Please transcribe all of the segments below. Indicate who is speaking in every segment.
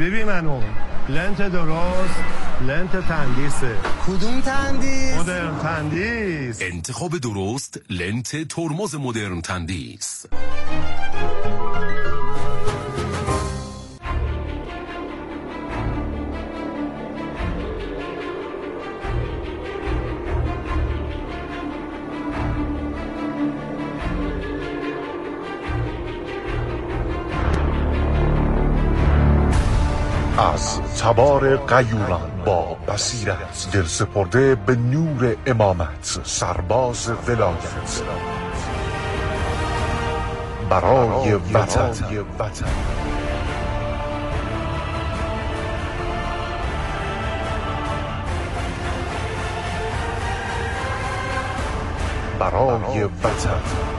Speaker 1: ببین منو لنت درست لنت تندیسه.
Speaker 2: کدوم تندیس؟
Speaker 1: مدرن تندیس.
Speaker 3: انتخاب درست لنت ترمز مدرن تندیس.
Speaker 4: از تبار غیوران با بصیرت دل سپرده به نور امامت سرباز ولایت برای وطن برای وطن.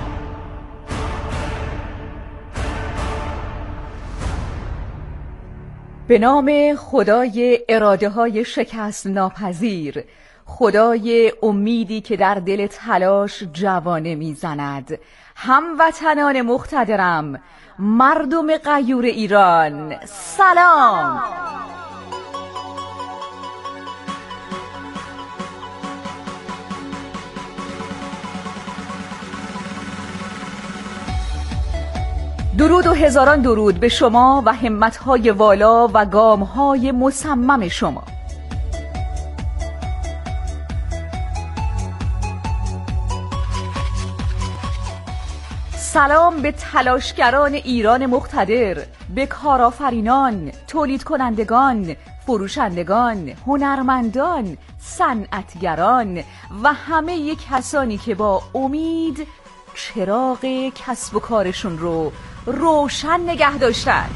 Speaker 5: به نام خدای اراده های شکست ناپذیر، خدای امیدی که در دل تلاش جوانه میزند، هموطنان مقتدرم، مردم غیور ایران، سلام. درود و هزاران درود به شما و همت‌های والا و گام‌های مصمم شما. سلام به تلاشگران ایران مقتدر، به کارآفرینان، تولید کنندگان، فروشندگان، هنرمندان، صنعتگران و همه کسانی که با امید چراغ کسب و کارشون رو روشن نگه داشتن.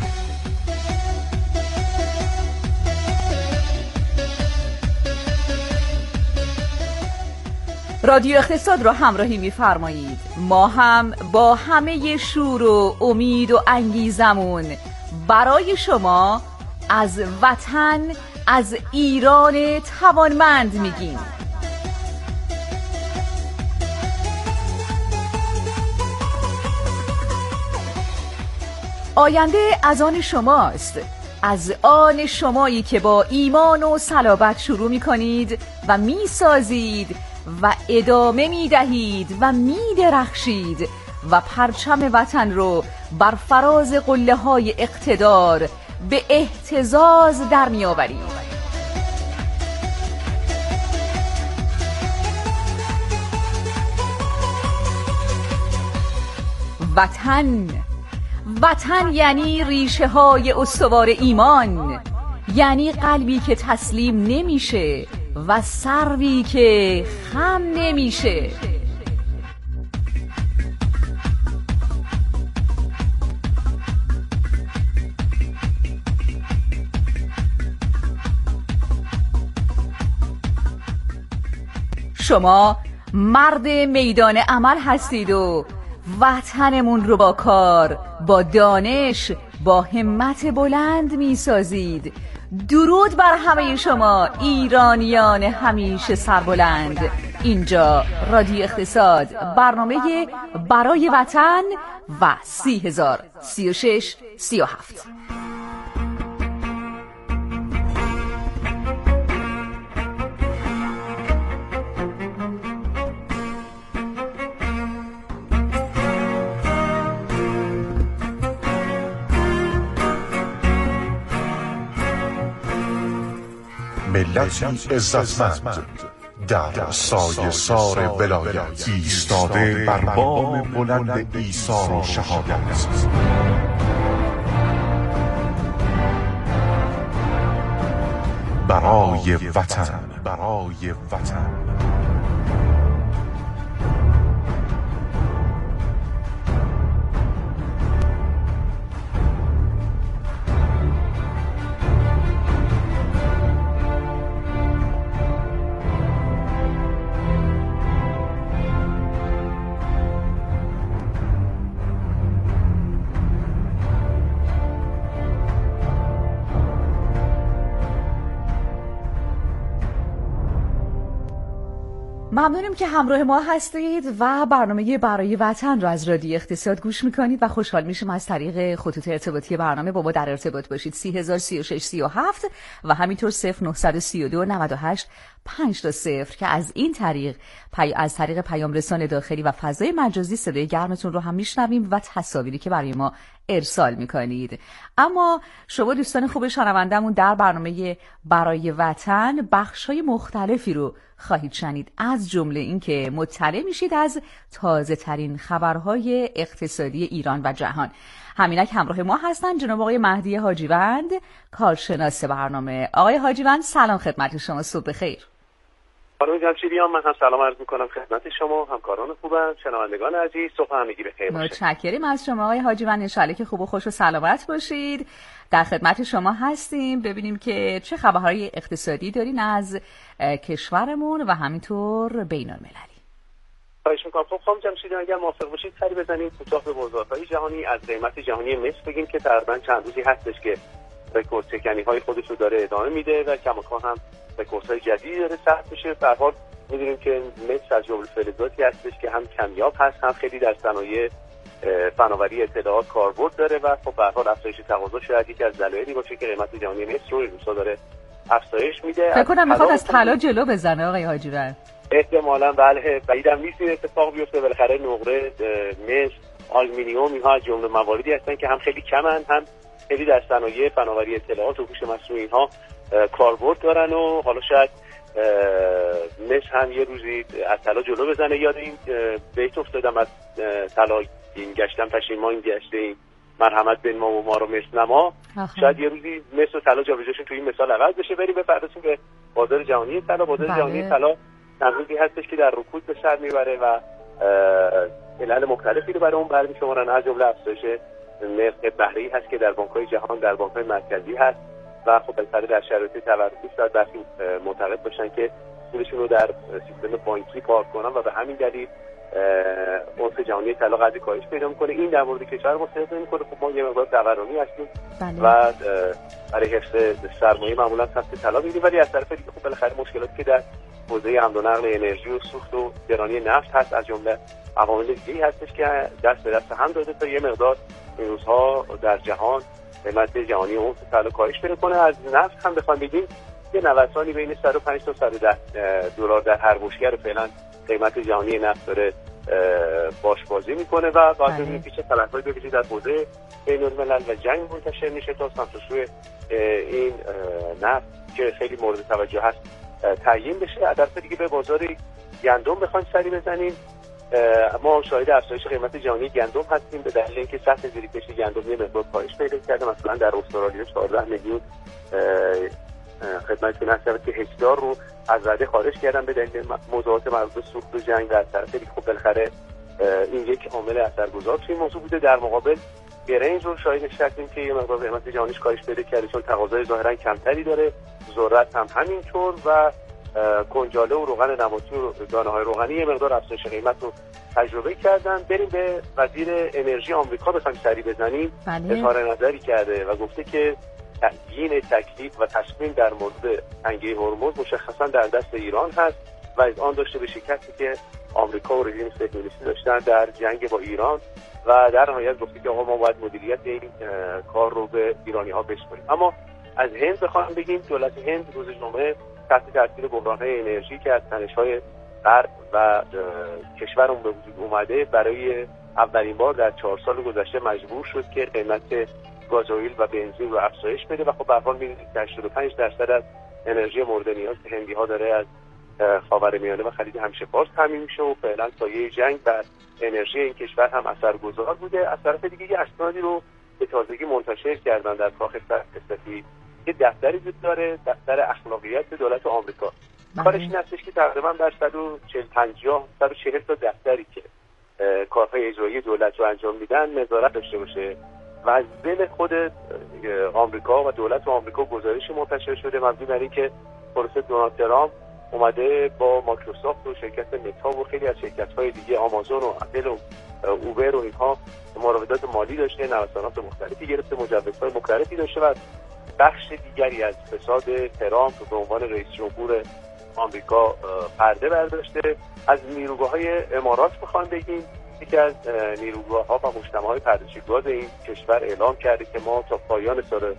Speaker 5: رادیو اقتصاد رو همراهی می‌فرمایید. ما هم با همه شور و امید و انگیزمون برای شما از وطن، از ایران توانمند میگیم. آینده از آن شماست، از آن شمایی که با ایمان و صلابت شروع می کنید و می سازید و ادامه می دهید و می درخشید و پرچم وطن رو بر فراز قله های اقتدار به اهتزاز در می آورید. وطن یعنی ریشه های استوار ایمان، یعنی قلبی که تسلیم نمیشه و سروی که خم نمیشه. شما مرد میدان عمل هستید و وطنمون رو با کار، با دانش، با همت بلند می سازید. درود بر همه شما ایرانیان همیشه سربلند. اینجا رادیو اقتصاد، برنامه برای وطن و 30,036-37.
Speaker 4: ملتی عزتمند در سایه سار ولایت ایستاده بر بام بلند ایثار و شهادت. برای وطن، برای وطن.
Speaker 5: ممنونیم که همراه ما هستید و برنامه برای وطن رو از رادیو اقتصاد گوش میکنید و خوشحال میشیم از طریق خطوط ارتباطی برنامه با ما در ارتباط باشید. 303637 و همینطور 0932 98 520 که از این طریق از طریق پیام رسان داخلی و فضای مجازی صدای گرمتون رو هم میشنویم و تصاویری که برای ما ارسال میکنید. اما شما دوستان خوب شنوندمون در برنامه برای وطن بخش‌های مختلفی رو خواهید شنید، از جمله این که مطلع میشید از تازه ترین خبرهای اقتصادی ایران و جهان. همینک همراه ما هستن جناب آقای مهدی حاجیوند، کارشناس برنامه. آقای حاجیوند سلام خدمت شما، صبح بخیر.
Speaker 2: خانم جمشیدیان، من هم سلام عرض میکنم خدمت شما، همکاران خوبم، شنوندگان عزیز، صبح همگی بخیر باشه.
Speaker 5: متشکریم از شما آقای حاجیوند، ان شاءالله که خوب و خوش و سلامت باشید. در خدمت شما هستیم ببینیم که چه خبرهای اقتصادی دارین از کشورمون و همینطور بین المللی.
Speaker 2: خواهش میکنم. خب خانم جمشیدیان، اگر موافق باشید سری بزنیم کوتاه به بازارهای جهانی. از قیمت جهانی مس بگیم که تقریبا چند روزی هستش که رکورد شکنی‌های خودش رو داره ادامه میده و کماکان هم رکوردهای جدیدی داره ثبت میشه. به هر حال می‌دونیم که مس از جمله فلزاتی هستش که هم کمیاب هست، هم خیلی در صنایع فناوری اطلاعات کاربرد داره و خب به هر حال افزایش تقاضا شاید یکی از دلایلی باشه که قیمت جهانی مس رو این روزها داره افزایش میده.
Speaker 5: فکر کنم میخواد از طلا جلو بزنه آقای حاجیوند.
Speaker 2: احتمالاً بله، بعیدم نیست این اتفاق بیفته. بالاخره نقره، مس، آلومینیوم اینها از جمله مواردی هستن که هم خیلی کمن، هم خیلی در صنایع فناوری اطلاعات و هوش مصنوعی اینها کاربرد دارن و حالا شاید مس هم یه روزی از طلا جلو بزنه. یاد این بیت افتادم از طلا این گشتم پشیمان گشته، مرحمت بین ما و ما رو مس نما. شاید یه روزی مس و طلا جابجاشون توی این مثال عوض بشه. بریم بپردازیم به بازار جهانی طلا. بازار جهانی طلا چند روزی هستش که در رکود به سر میبره و علل مختلفی رو برای اون برمی‌شمارن، از جمله افزایش نرخ بهره‌ای هست که در بانک‌های جهان، در بانک‌های مرکزی هست و خب بالاخره در شرایط تورمی شاید برخی معتقد باشن که پولشون رو در سیستم بانکی پارک کنن و به همین دلیل اونس جهانی طلا قدری کاهش پیدا می‌کنه. این در مورد کشور ما صحبت می‌کنه. خب ما یه مقدار تورمی هستیم و برای حفظ سرمایه معمولا سمت طلا می‌ریم، ولی از طرف دیگه خب بالاخره مشکلاتی که در حوزه حمل و نقل انرژی و سوخت و گرانی نفت هست از جمله عوامل دیگه‌ای هستش که دست به دست هم داده تا یه مقدار این روزها در جهان قیمت جهانی اونس طلا کاهش پیدا کنه. از نفت هم بخوام بگیم یه نوسانی بین 105 تا 110 دلار در هر بشکه رو فعلا قیمت جهانی نفت داره باشبازی میکنه و باید ببینیم که چه تلفات بکشید در حوزه بین الملل و جنگ منتشر میشه تا سمت و سوی این نفت که خیلی مورد توجه هست تعیین بشه. از طرف دیگه به بازار گندم بخوایم سری بزنیم، ما شاهد افزایش قیمت جهانی گندم هستیم به دلیل اینکه سطح زیرکشی گندم یه مقدار کاهش پیدا کرده. مثلا در استرالیا 14 میلیون خدمتتون هست که هکتار رو از رده خارج کردن به دلیل موضوعات مربوط به سوخت و جنگ و از طرف دیگه خب بالاخره این یک عامل اثرگذار توی موضوع بوده. در مقابل برنج رو شاهدش هستیم که یه مقدار قیمت جهانیش کاهش پیدا کرده چون تقاضای ظاهرا کمتری داره، ذرت هم همینطور و کنجاله و روغن نباتی و دانه‌های روغنی یه مقدار افزایش قیمت رو تجربه کردن. بریم به وزیر انرژی آمریکا بخوایم سری بزنیم. اظهار نظری کرده و گفته که تعیین تکلیف و تصمیم در مورد تنگه هرمز مشخصا در دست ایران هست و از آن داشته به شکستی که آمریکا و رژیم صهیونیستی داشتن در جنگ با ایران و در نهایت گفته که آقا ما باید مدیریت این کار رو به ایرانی‌ها بسپاریم. اما از هند بخوایم بگیم، دولت هند روز جمعه تحت تاثیر بحران‌های انرژی که از تنش‌های غرب و کشورمون به وجود اومده برای اولین بار در 4 سال گذشته مجبور شد که قیمت گازوئیل و بنزین رو افزایش بده و خب به هر حال می‌بینید که 85% از انرژی مورد نیاز هندی‌ها داره از خاورمیانه و خلیج همشه‌فارس تامین میشه و فعلا سایه جنگ بر انرژی این کشور هم اثرگذار بوده. از طرف دیگه یه اسنادی رو به تازگی منتشر کردن در کاخ سفید که دفتری وجود داره، دفتر اخلاقیات دولت آمریکا. کارش این هستش که تقریبا در 140 تا دفتری که کارهای اجرایی دولت رو انجام میدن نظارت داشته باشه و از بین خود آمریکا و دولت آمریکا گزارشی منتشر شده مبنی بر اینکه پروسه دونالد ترامپ اومده با مایکروسافت و شرکت متا و خیلی از شرکت‌های دیگه آمازون و اپل و اوبر و اینها مراودات مالی داشته، نوسانات مختلفی گرفته، مجوزهای مختلفی داشته و بخش دیگری از فساد ترامپ به عنوان رئیس جمهور آمریکا پرده برداشته. از نیروگاه‌های امارات بخوام بگیم، یکی از نیروگاه‌ها و مجتمع‌های پردازشی گاز این کشور اعلام کرده که ما تا پایان سال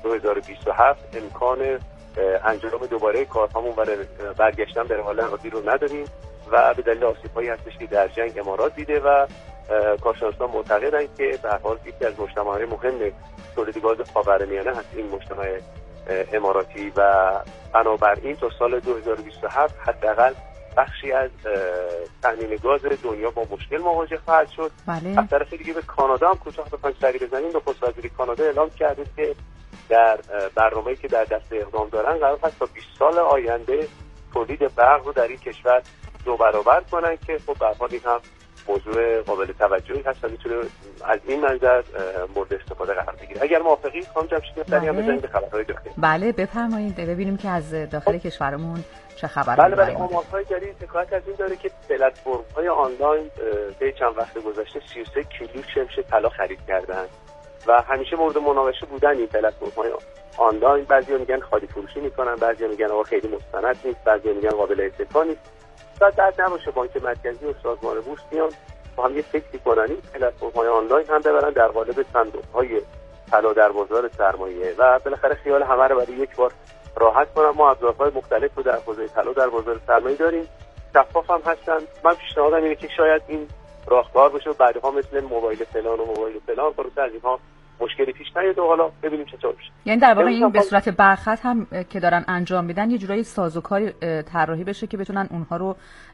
Speaker 2: 2027 امکان انجام دوباره کارهامون و برگشتن به حال عادی رو نداریم و به دلیل آسیب‌هایی هستش که در جنگ امارات دیده و کارشناسان معتقدند که به هر حال یکی از مجتمع‌های مهم تولید گاز خاورمیانه هست این مجتمع اماراتی و بنابراین تا سال 2027 حداقل بخشی از تامین گاز دنیا با مشکل مواجه خواهد شد.
Speaker 5: بله.
Speaker 2: از طرف دیگه به کانادا هم کوتاه بخوایم سری بزنیم، نخست وزیر کانادا اعلام کرده که در برنامه‌ای که در دست اقدام دارن قرار هست تا 20 سال آینده تولید برق رو در این کشور 2 برابر کنن که خب به هر حال این هم موضوع قابل توجهی هست و میتونه از این منظر مورد استفاده قرار بگیره. اگر موافقی خانم جمشیدی سری هم بزنیم به خبرهای داخلی.
Speaker 5: بله بفرمایید ببینیم که از داخل کشورمون چه خبره.
Speaker 2: بله آمارهای جدید حکایت از این داره که پلتفرم‌های آنلاین به چند وقت گذشته 33 کیلو شمش طلا خرید کردن و همیشه مورد مناقشه بودن این پلتفرم‌های آنلاین. بعضیا میگن خالی فروشی میکنن، بعضیا میگن آقا خیلی مستند نیست، بعضیا میگن قابل اتکا نیست. شاید درد نباشه بانک مرکزی و سازمان بورس بیان با هم یه فکری کنن این پلتفرم‌های آنلاین هم ببرن در قالب صندوق‌های طلا در بازار سرمایه و بالاخره خیال همه رو برای یک بار راحت کنن. ما ابزارهای مختلف رو در حوزه طلا در بازار سرمایه داریم، شفاف هم هستن. من پیشنهادم اینه که شاید این راهکار بشه و بعدها مثل موبایل فلان و موبایل فلان خلاص از اینها مشکلی پیش نیاد و حالا ببینیم چطور میشه.
Speaker 5: یعنی در واقع این به صورت برخط هم که دارن انجام میدن یه جورایی سازوکاری طراحی بشه که بتونن اونها رو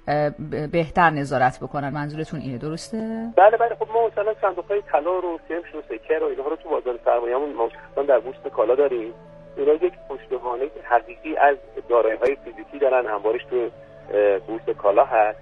Speaker 5: بهتر نظارت بکنن. منظورتون اینه درسته؟
Speaker 2: بله خب ما مثلا صندوق‌های طلا رو سمش و سکر و اینها رو تو بازار سرمایه‌مون مشخصا در بورس کالا داریم. اینا یک پشتوانه حقیقی از دارایی‌های فیزیکی دارن، انبارش تو بورس کالا هست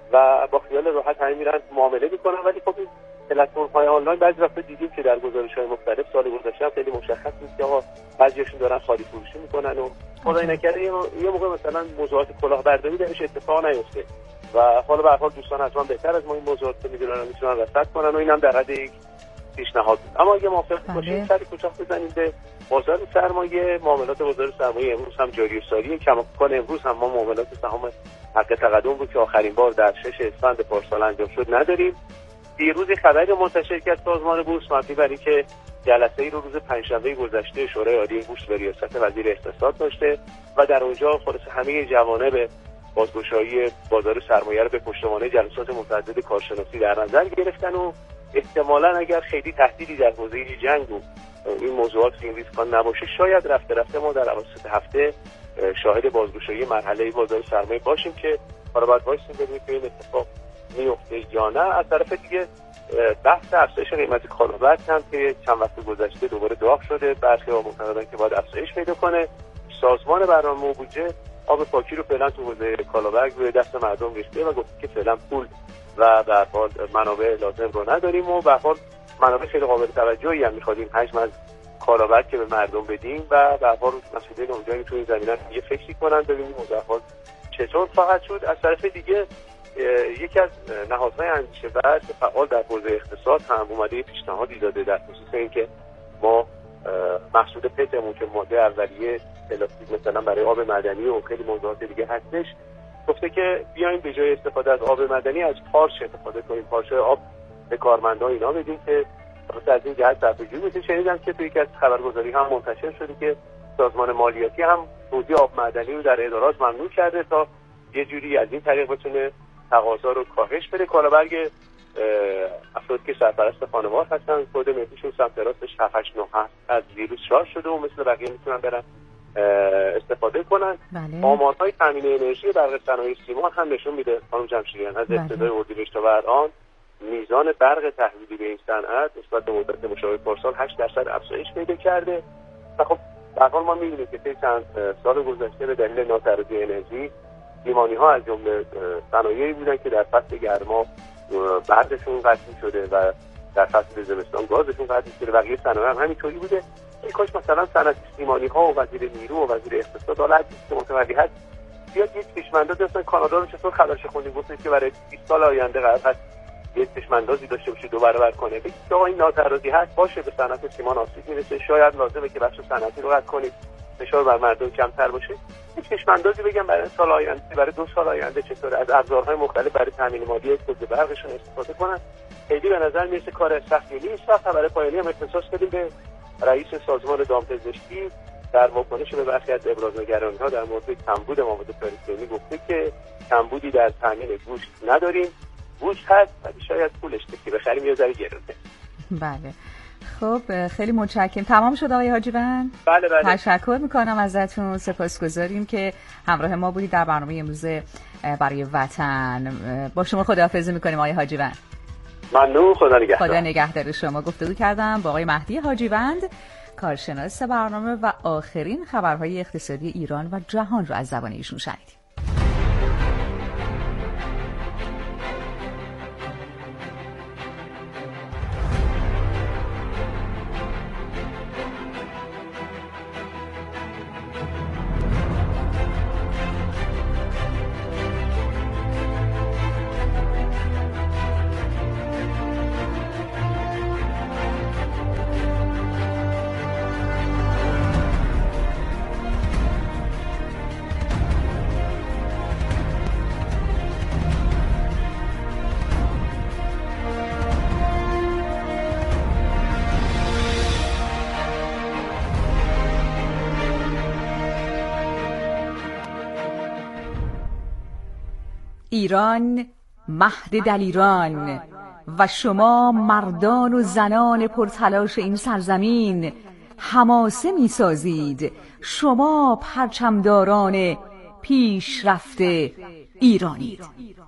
Speaker 2: و با خیال راحت همین میرن معامله میکنن. ولی خب این پلتفرم‌های آنلاین بعضی وقتا دیدیم که در گزارش‌های مختلف سال گذشته خیلی مشخص نیست که آقا بعضیاشون دارن خالی فروشی میکنن و خدای نکرده یه موقع مثلا موضوعات کلاهبرداری درش اتفاق نیفته و حالا به هر حال دوستان حتما بهتر از ما این موضوعات رو میدونن و میتونن رصد کنن و اینم در حد یک پیشنهاد بود. اما اگه موافق باشید سری کوتاه بزنیم به بازار سرمایه. معاملات بازار سرمایه امروز هم جاری و ساریه. کماکان امروز هم ما معاملات سهام حق تقدم رو که آخرین بار در 6 اسفند پارسال انجام شد نداریم. دیروز خبری منتشر کرد سازمان بورس مبنی بر اینکه جلسه‌ای رو روز پنجشنبه گذشته شورای عالی بورس به ریاست وزیر اقتصاد داشته و در اونجا خلاص همه جوانب بازگشایی بازار سرمایه رو به پشتوانه جلسات متعدد کارشناسی در نظر گرفتن و احتمالاً اگر خیلی تهدیدی در حوزه جنگ و این موضوعات این ریسکان نباشه شاید رفته ما در اواسط هفته شاهد بازگشایی مرحله بازار سرمایه باشیم که حالا باید وایسیم ببینیم که این اتفاق میفته یا نه. از طرف دیگه بحث افزایش قیمت کالاورز هم که چند وقت گذشته دوباره داغ شده، برخی‌ها معتقدن که باید افزایش پیدا کنه. سازمان برنامه و بودجه آب پاکی رو فعلا تو حوزه کالاورز روی دست مردم ریخته و گفته که فعلا پول و به هر حال منابع لازم رو نداریم و به هر حال منابع خیلی قابل توجهی هم می‌خوایم حجم از کالاورز که به مردم بدیم و به هر حال مسئولین اونجایی تو این زمینه یه فکری کنن ببینیم موضوع چطور خواهد شد. از طرف دیگه یکی از نهادهای اندیشه‌ور که فعال در حوزه اقتصاد هم اومده پیشنهادی داده در خصوص اینکه ما محصول پتمون که ماده اولیه پلاستیک مثلا برای آب معدنی و خیلی موضوعات دیگه هستش، گفته که بیایم به جای استفاده از آب معدنی از پارچ استفاده کنیم، پارچ آب به کارمندان اینا بدیم که واسه از این جهت صرفه‌جویی میشه. شنیدم که توی یکی از خبرگزاری هم منتشر شده که سازمان مالیاتی هم توزیع آب معدنی رو در ادارات ممنوع کرده تا یه جوری از این طریق بتونه تقاضا رو کاهش بده. کالابرگ افرادی که سرپرست خانوار هستن کد ملیشون سمت راستش 789 از ویروس شارژ شده و مثل بقیه میتونن برن استفاده کنن.
Speaker 5: بله.
Speaker 2: آمارهای تامین انرژی برق صنایع سیمان هم نشون میده خانم جمشیدیان از ابتدای اردیبهشت تا الان میزان برق تحویلی به این صنعت نسبت به مدت مشابه پارسال 8% افزایش پیدا کرده و خب در حال ما می‌بینیم که طی چند سال گذشته به دلیل ناترازی انرژی بیماری‌ها از جمله صنایعی بودن که در فصل گرما برقشون قطع شده و در فصل زمستان گازشون قطع شده. بقیه صنایع هم همینطوری بوده. این کاش مثلا صنعت سیمانی‌ها و وزیر نیرو و وزیر اقتصاد حالا که متولی هست بیاد یک چشم‌انداز مثلا کانادا رو چطور خبرش خوندیم گفتن که برای 20 سال آینده قرار هست یک چشم‌اندازی داشته باشه 2 برابر کنه. بگید آقا این ناترازی هست باشه به صنعت سیمان آسیب میرسه، شاید لازمه که بخش صنعتی رو قطع کنید فشار بر مردم کمتر باشه، چشم‌اندازی بگم برای سال آینده، برای 2 سال آینده چطور از ابزارهای مختلف برای تامین مالی خود برقشون استفاده کنن. خیلی به نظر میرسه کار سختی نیست. و خبر پایانی هم اختصاص بدیم به رئیس سازمان دامپزشکی در واکنش به برخی از ابرازنگرانی‌ها در مورد کمبود مواد پروتئینی گفته که کمبودی در تامین گوشت نداریم، گوشت هست ولی شاید پولش که بخریم یه ذره گرونه.
Speaker 5: بله خب خیلی متشکرم. تمام شد آقای حاجیوند؟
Speaker 2: بله.
Speaker 5: تشکر میکنم ازتون، سپاسگزاریم که همراه ما بودید در برنامه امروز برای وطن. با شما خداحافظی میکنیم آقای حاجیوند.
Speaker 2: ممنون، خدا نگهدار.
Speaker 5: خدا نگهدار شما. گفتگو کردم با آقای مهدی حاجیوند، کارشناس برنامه، و آخرین خبرهای اقتصادی ایران و جهان رو از زبان ایشون شنیدیم. ایران مهد دلیران و شما مردان و زنان پرتلاش این سرزمین حماسه می سازید. شما پرچمداران پیشرفت ایرانید.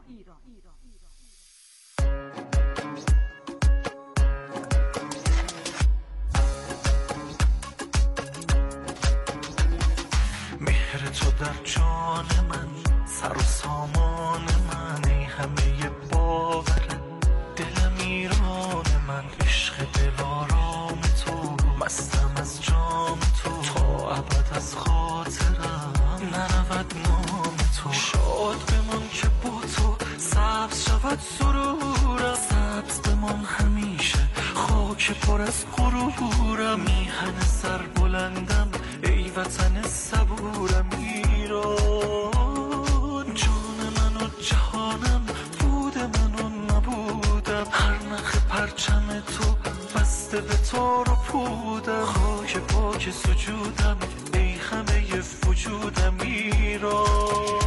Speaker 6: مهر تو در جان من، سر و سامان من، ای همه باور دلم ایران من، عشق دلارام تو، مستم از جام تو، تا ابد از خاطرم نرود نام تو. شاد بمان که با تو سبز شود سرورم، سبز بمان همیشه خاک پر از غرورم. میهن سر بلندم ای وطن صبورم ایران، جان من و جهانم، بود من و نبودم. هر نخ پرچم تو بسته به تار و پودم، خاک پاک سجودم ای همه وجودم ایران.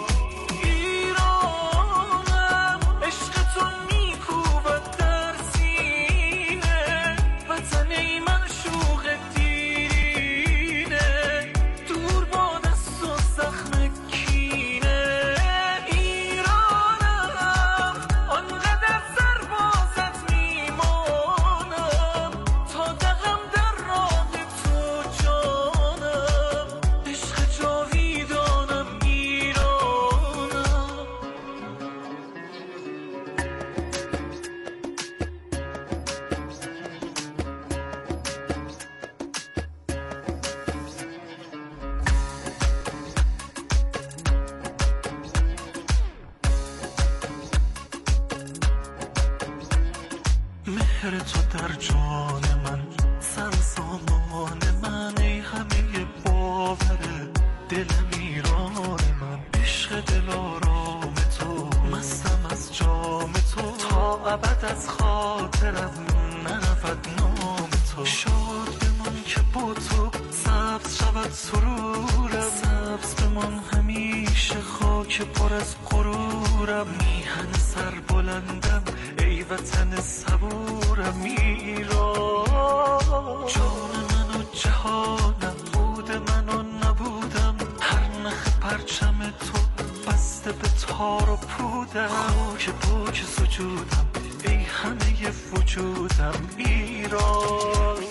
Speaker 6: مهر تو در جان من، سر سامان من، ای همه باور دلم ایران من، عشق دلارام تو، مستم از جام تو، تا ابد از خاطرم نرود نام تو. شاد بمان که با تو سبز شود سرورم، سبز بمان همیشه خاک پر از غرورم. میهن سر بلندم ای وطن صبورم ایران، جان من و جهانم، بود من و نبودم. هر نخ پرچم تو بسته به تار و پودم، خاک پاک سجودم ای همه وجودم ایران.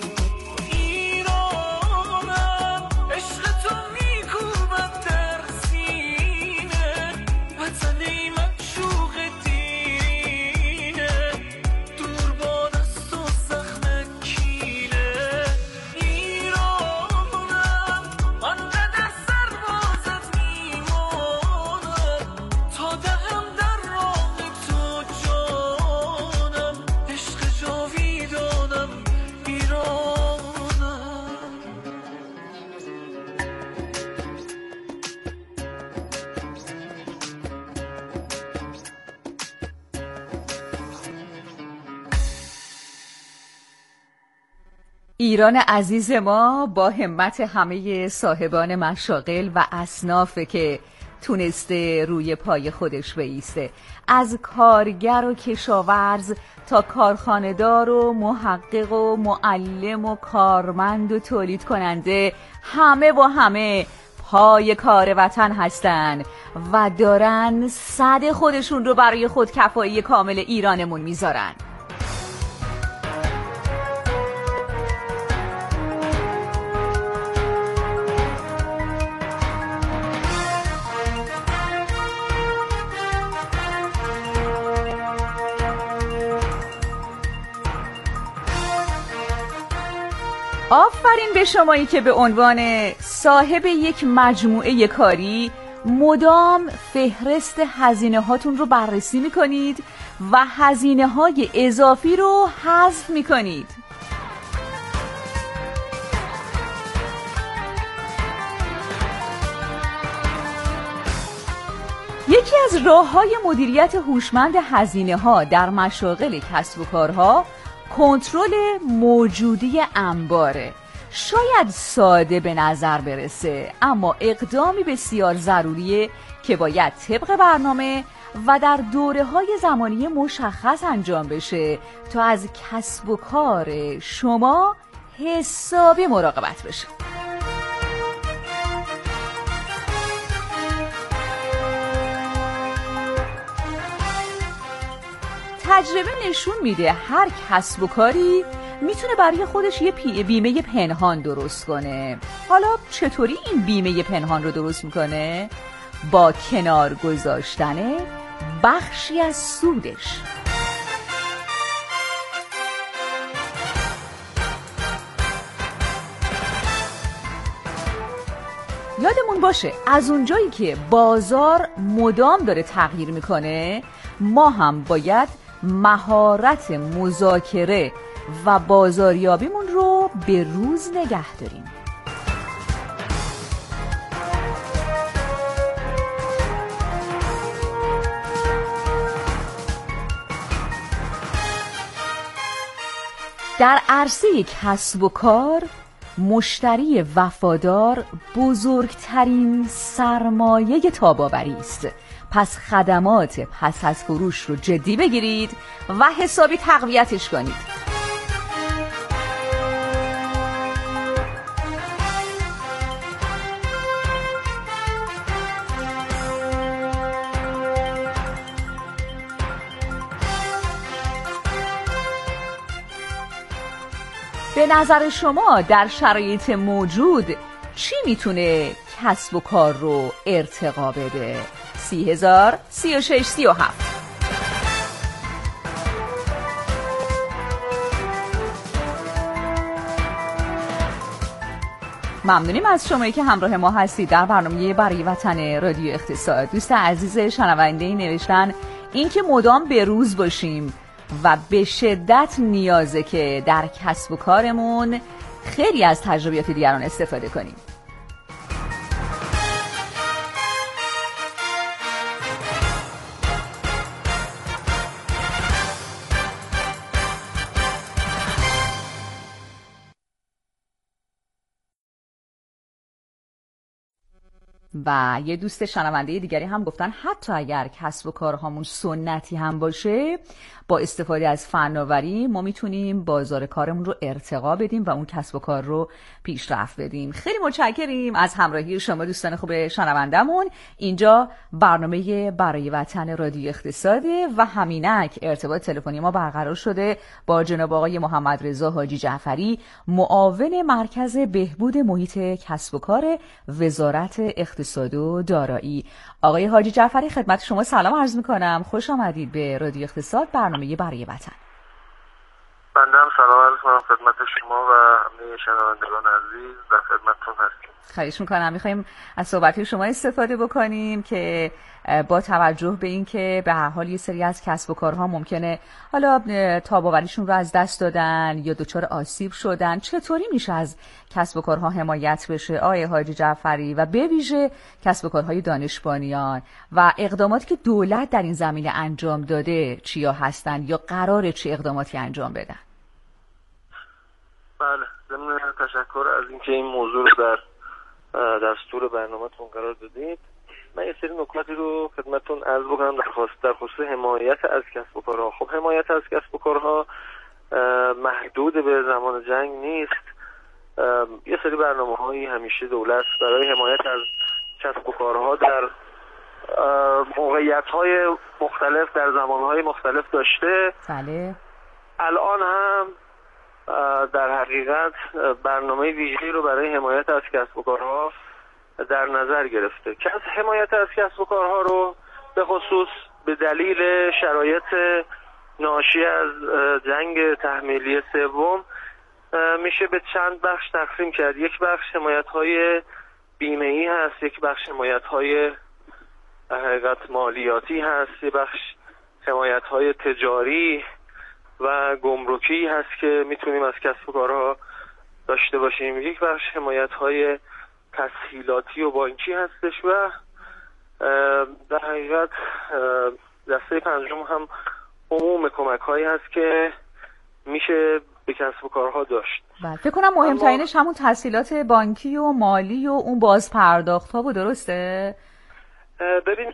Speaker 5: ایران عزیز ما با همت همه صاحبان مشاغل و اصنافه که تونسته روی پای خودش بایسته، از کارگر و کشاورز تا کارخانه‌دار و محقق و معلم و کارمند و تولید کننده، همه با همه پای کار وطن هستن و دارن صد خودشون رو برای خودکفایی کامل ایرانمون میذارن. آفرین به شمایی که به عنوان صاحب یک مجموعه کاری مدام فهرست هزینه هاتون رو بررسی میکنید و هزینه های اضافی رو حذف میکنید. یکی از راه‌های مدیریت هوشمند هزینه ها در مشاغل کسب و کارها کنترل موجودی انباره. شاید ساده به نظر برسه، اما اقدامی بسیار ضروریه که باید طبق برنامه و در دوره‌های زمانی مشخص انجام بشه تا از کسب و کار شما حسابی مراقبت بشه. تجربه نشون میده هر کسب و کاری میتونه برای خودش یه بیمه پنهان درست کنه. حالا چطوری این بیمه پنهان رو درست میکنه؟ با کنار گذاشتن بخشی از سودش. یادمون باشه از اونجایی که بازار مدام داره تغییر میکنه، ما هم باید مهارت مذاکره و بازاریابیمون رو به روز نگه داریم. در عرصه کسب و کار، مشتری وفادار بزرگترین سرمایه تاب‌آوری است. پس خدمات پس از فروش رو جدی بگیرید و حسابی تقویتش کنید. به نظر شما در شرایط موجود چی میتونه کسب و کار رو ارتقا بده؟ 30,000 36 37. ممنونیم از شمایی که همراه ما هستید در برنامه برای وطن رادیو اقتصاد. دوست عزیز شنونده نوشتن این که مدام به روز باشیم و به شدت نیازه که در کسب و کارمون خیلی از تجربیات دیگران استفاده کنیم. و یه دوست شنونده دیگری هم گفتن حتی اگر کسب و کارهامون سنتی هم باشه، با استفاده از فناوری ما میتونیم بازار کارمون رو ارتقا بدیم و اون کسب و کار رو پیشرفت بدیم. خیلی متشکریم از همراهی شما دوستان خوب شنوندمون. اینجا برنامه برای وطن رادیو اقتصاده و همینک ارتباط تلفنی ما برقرار شده با جناب آقای محمد رضا حاجی جعفری، معاون مرکز بهبود محیط کسب و کار وزارت اقتصاد و دارایی. آقای حاجی جعفری خدمت شما سلام عرض میکنم، خوش آمدید به رادیو اقتصاد، برنامه برای وطن.
Speaker 7: بنده هم سلام عرض میکنم خدمت شما و همه شنوندگان عزیز، در خدمتتون هستیم.
Speaker 5: خواهش میکنم. میخوایم از صحبت شما استفاده بکنیم که با توجه به این که به هر حال یه سری از کسب و کارها ممکنه حالا تاب‌آوریشون رو از دست دادن یا دچار آسیب شدن، چطوری میشه از کسب و کارها حمایت بشه آقای حاجی جعفری و به ویژه کسب و کارهای دانش بنیان و اقداماتی که دولت در این زمینه انجام داده چیا هستن یا قراره چه اقداماتی انجام بدن؟
Speaker 7: بله، ضمن تشکر از اینکه این موضوع رو در دستور برنامه‌تون قرار دادید. من یه سری نکاتی رو خدمتتون عرض بکنم در خصوص حمایت از کسب و کارها. خب حمایت از کسب و کارها محدود به زمان جنگ نیست. یه سری برنامه‌هایی همیشه دولت برای حمایت از کسب و کارها در موقعیت‌های مختلف در زمان‌های مختلف داشته.
Speaker 5: بله.
Speaker 7: الان هم در حقیقت برنامه ویژه‌ای رو برای حمایت از کسب و کارها در نظر گرفته که از حمایت از کسب و کارها رو به خصوص به دلیل شرایط ناشی از جنگ تحمیلی سوم میشه به چند بخش تقسیم کرد. یک بخش حمایت‌های بیمه‌ای هست، یک بخش حمایت‌های حقیقت مالیاتی هست، یک بخش حمایت‌های تجاری و گمرکی هست که میتونیم از کسب و کارها داشته باشیم. یک بخش حمایت‌های تسهیلاتی و بانکی هستش و در حقیقت دسته پنجم هم عموم کمک‌هایی هست که میشه به کسب و کارها داشت.
Speaker 5: بله. فکر کنم مهمترینش همون تسهیلات بانکی و مالی و اون بازپرداخت‌ها بود، درسته؟
Speaker 7: ببینید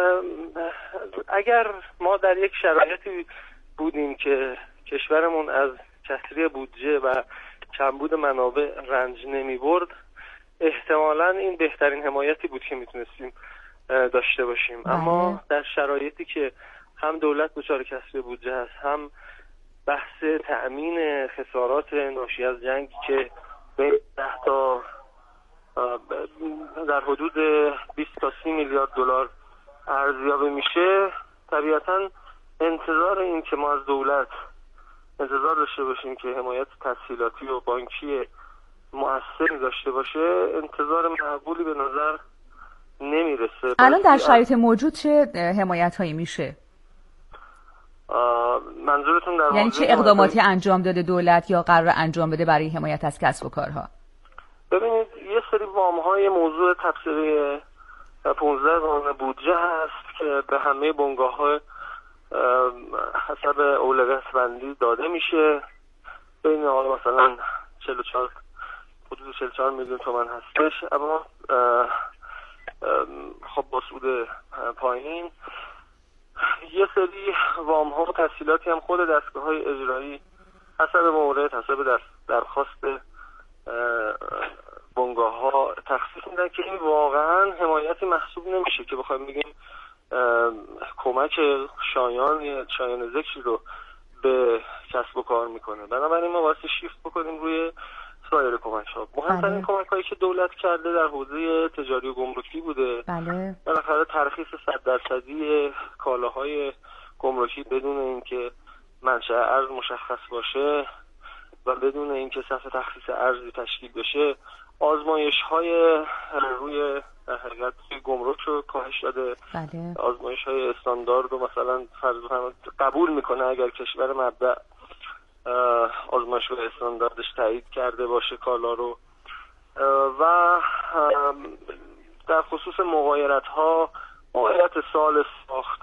Speaker 7: اگر ما در یک شرایطی بودیم که کشورمون از کسری بودجه و کمبود منابع رنج نمی برد، احتمالاً این بهترین حمایتی بود که میتونستیم داشته باشیم. اما در شرایطی که هم دولت دچار کسری بودجه هست، هم بحث تأمین خسارات ناشی از جنگ که به 10 تا در حدود 20 تا 30 میلیارد دلار ارزیابی میشه، طبیعتاً انتظار این که ما از دولت انتظار داشته باشیم که حمایت تسهیلاتی و بانکی مؤثری داشته باشه انتظار معقولی به نظر نمیرسه.
Speaker 5: الان در شرایط موجود چه حمایت هایی میشه؟
Speaker 7: منظورتون در
Speaker 5: یعنی چه اقداماتی انجام داده دولت یا قرار انجام بده برای حمایت از کسب و کارها؟
Speaker 7: ببینید یه سری وام‌های موضوع تبصره 15 قانون بودجه هست که به همه بنگاه‌ها حسب اولویت بندی داده میشه. بین حالا مثلا 44 حدود 44 میلیون تومان هستش، اما خب با سود پایین یه سری وام ها و تسهیلاتی هم خود دستگاه‌های اجرایی حسب مورد حسب درخواست بنگاه‌ها تخصیص میدن که این واقعا حمایتی محسوب نمیشه که بخوایم بگیم کمک شایان ذکری رو به کسب و کار میکنه. بنابراین ما واسه شیفت بکنیم روی سایر کمک‌ها. مهمترین کمک‌هایی که دولت کرده در حوزه تجاری و گمرکی بوده.
Speaker 5: بله.
Speaker 7: بالاخره ترخیص 100% کالاهای گمرکی بدون اینکه منشأ ارز مشخص باشه و بدون اینکه صف تخصیص ارزی تشکیل بشه، آزمایش‌های روی حقیقت گمرک رو کاهش داده.
Speaker 5: بله.
Speaker 7: آزمایش‌های استاندارد رو مثلا قبول میکنه اگر کشور مبدأ آزمایشگاه استانداردش تایید کرده باشه کالا رو. و در خصوص مغایرت‌ها، مغایرت سال ساخت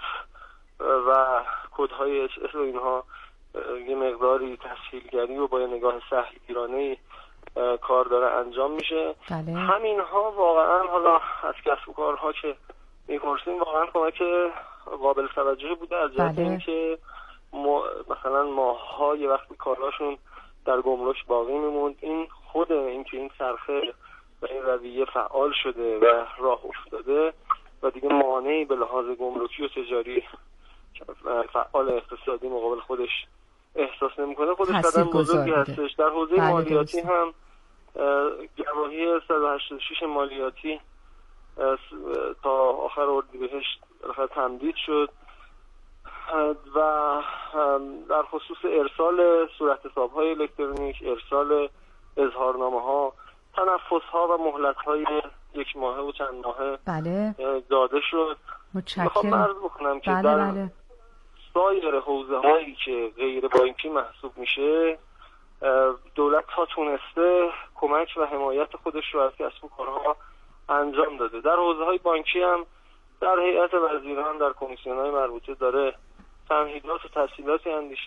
Speaker 7: و کدهای HSL و اینها یه مقداری تسهیلگری و با یه نگاه سهلگیرانه‌ای کار داره انجام میشه.
Speaker 5: بله.
Speaker 7: همینها واقعا حالا از کسب و کارها که میپرسیم واقعا کمک قابل توجهی بوده از جهت اینکه مثلا ماهای وقتی کاراشون در گمرک باقی میموند، این خود اینکه این صرفه و این رویه فعال شده و راه افتاده و دیگه مانعی به لحاظ گمرکی و تجاری فعال اقتصادی مقابل خودش احساس نمیکنه، خودش قدم بزرگی هستش. در حوزه مالیاتی هم گواهی 186 مالیاتی تا آخر اردیبهشت تمدید شد و در خصوص ارسال صورت حساب‌های الکترونیک، ارسال اظهارنامه‌ها، تنفس‌ها و مهلت‌های 1 ماهه و چند ماهه
Speaker 5: بله.
Speaker 7: داده شد. میخوام عرض بکنم که در سایر حوزه‌هایی که غیر بانکی محسوب میشه دولت ها تونسته کمک و حمایت خودش رو از کسب و کارها انجام داده. در حوزه‌های بانکی هم در هیئت وزیران در کمیسیون‌های مربوطه داره تمهیدات و تسهیلاتی